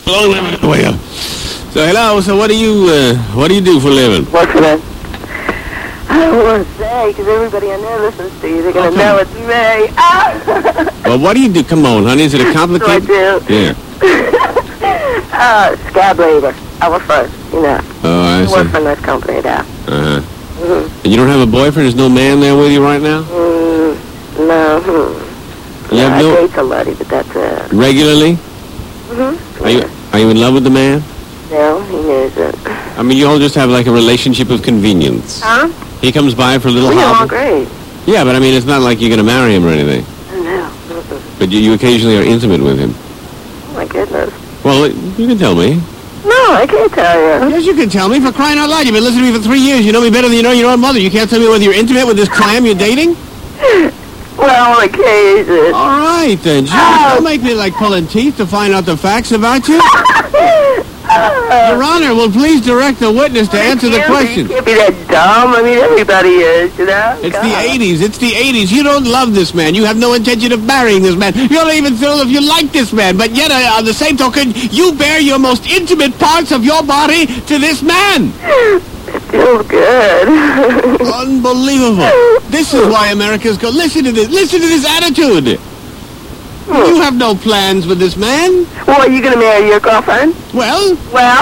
Blowing the way up. So, hello. So, what do you do for a living? What's for that? I don't want to say, because everybody on there listens to you. They're going to know it's me. Well, what do you do? Come on, honey. Is it a complicated? So I do. Yeah. Scab labor. I work for, Oh, I work see. for a nice company now. Uh-huh. Mm-hmm. And you don't have a boyfriend? There's no man there with you right now? No. You have I no... date somebody, but that's it. Regularly? Mm-hmm. Are you in love with the man? No, he knows it. I mean, you all just have like a relationship of convenience. Huh? He comes by for a little We all hobby. great. Yeah, but I mean, it's not like you're going to marry him or anything. No. But you occasionally are intimate with him. Oh, my goodness. Well, you can tell me. No, I can't tell you. Yes, you can tell me. For crying out loud, you've been listening to me for 3 years. You know me better than you know your own mother. You can't tell me whether you're intimate with this clam you're dating? Well, on occasion. All right, then. Don't make me like pulling teeth to find out the facts about you. Your Honor, will please direct the witness to answer the question. You can't be that dumb. I mean, everybody is, It's the 80s. It's the 80s. You don't love this man. You have no intention of marrying this man. You don't even feel if you like this man. But yet, on the same token, you bear your most intimate parts of your body to this man. It feels good. Unbelievable. This is why Americans go, listen to this. Listen to this attitude. You have no plans with this man. Well, are you going to marry your girlfriend? Well,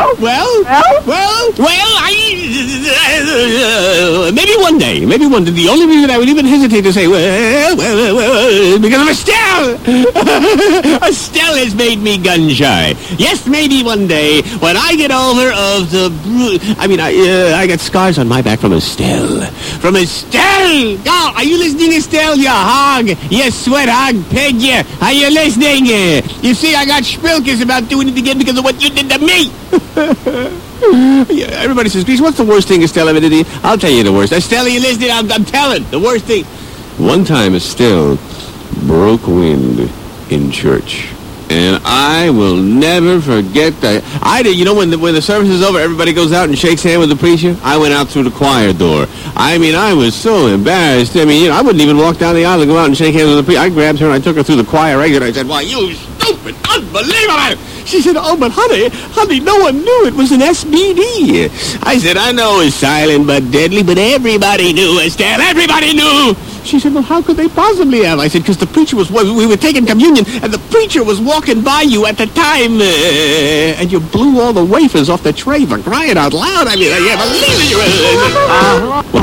maybe one day. Maybe one day. The only reason I would even hesitate to say, well, because of Estelle. Estelle has made me gun-shy. Yes, maybe one day, when I get over of the... I got scars on my back from Estelle. From Estelle! Oh, are you listening, Estelle? You hog. You sweat hog, pig, you. Are you listening? You see, I got spilkers about doing it again because of what you did to me. Yeah, everybody says, Grease, what's the worst thing Estelle ever did to you? I'll tell you the worst. Estelle, you listening? I'm telling. The worst thing. One time, Estelle broke wind in church. And I will never forget that. I did. You know, when the service is over, everybody goes out and shakes hands with the preacher. I went out through the choir door. I mean, I was so embarrassed. I mean, I wouldn't even walk down the aisle and go out and shake hands with the preacher. I grabbed her and I took her through the choir exit. I said, "Why, you stupid, unbelievable!" She said, "Oh, but honey, no one knew it was an SBD." I said, "I know it's silent but deadly, but everybody knew, Estelle. Everybody knew." She said, "Well, how could they possibly have?" I said, "Because the preacher was... We were taking communion, and the preacher was walking by you at the time, and you blew all the wafers off the tray for crying out loud. I mean, I can't believe it.